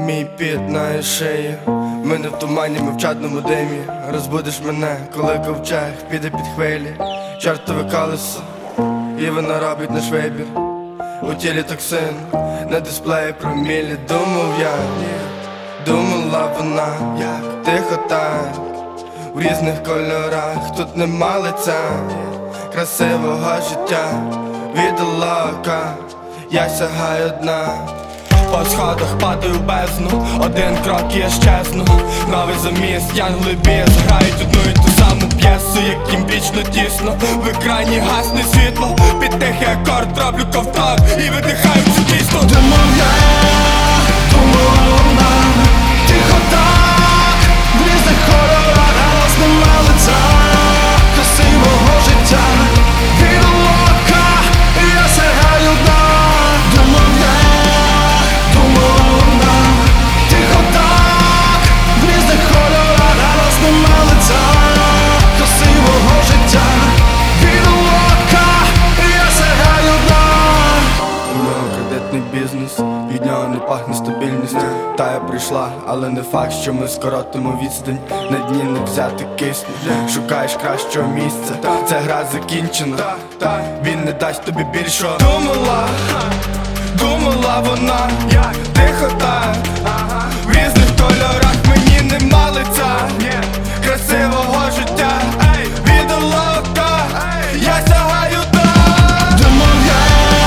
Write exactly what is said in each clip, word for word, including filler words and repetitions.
Мій піт на шиї, ми не в тумані, ми в чадному димі. Розбудиш мене, коли ковчег піде під хвилі. Чортове колесо, і воно робить наш вибір. У тілі токсин, на дисплеї промілі. Думав я, думала вона, як тихо так, в різних кольорах, тут нема лиця красивого життя. Від ока я сягаю дна. По сходах падаю в бездну, один крок і я щезну. Новий заміст, янголи біс, грають одну і ту саму п'єсу, яким вічно тісно. В екрані гасне світло, під тихий акорд роблю ковток і видихаю цю пісню. Думав я, думала вона, тихо так, в різних кольорах, а нас нема лиця красивого життя. Від ока я сягаю дна. Думав я, думала вона, тихо так, в різних кольорах, а нас нема лиця красивого життя. Від ока я сягаю дна. У нього кредитний бізнес, від нього не пахне стабільність. Та я прийшла, але не факт, що ми скоротимо відстань. На дні не взяти кисню, шукаєш кращого місця. Ця гра закінчена, він не дасть тобі більшого. Думала, думала вона, як тихо так, в різних кольорах, мені нема лиця красивого життя. Від ока я сягаю так. Думав я,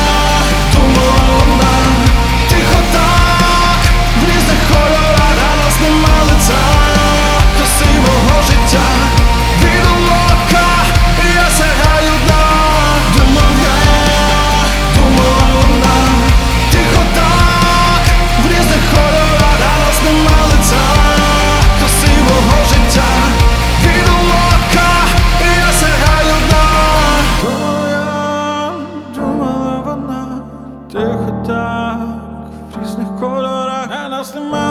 думала вона, тихо так, в різних кольорах, а нас нема лиця красивого життя. Від ока я сягаю дна. Думав я, думала вона, тихо так, в різних кольорах, а нас нема лиця красивого життя. Від ока я сягаю дна. Думав я, думала вона, тихо так, в різних кольорах, а нас нема